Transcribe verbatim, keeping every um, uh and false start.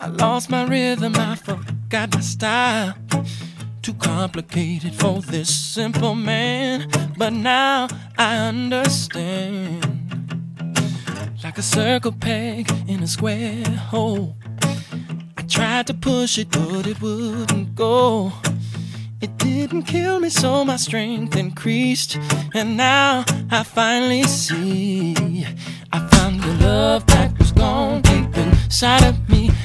I lost my rhythm, I forgot my style. Too complicated for this simple man, but now I understand. Like a circle peg in a square hole, I tried to push it, but it wouldn't go. It didn't kill me, so my strength increased, and now I finally see I found the love that was gone deep inside of me.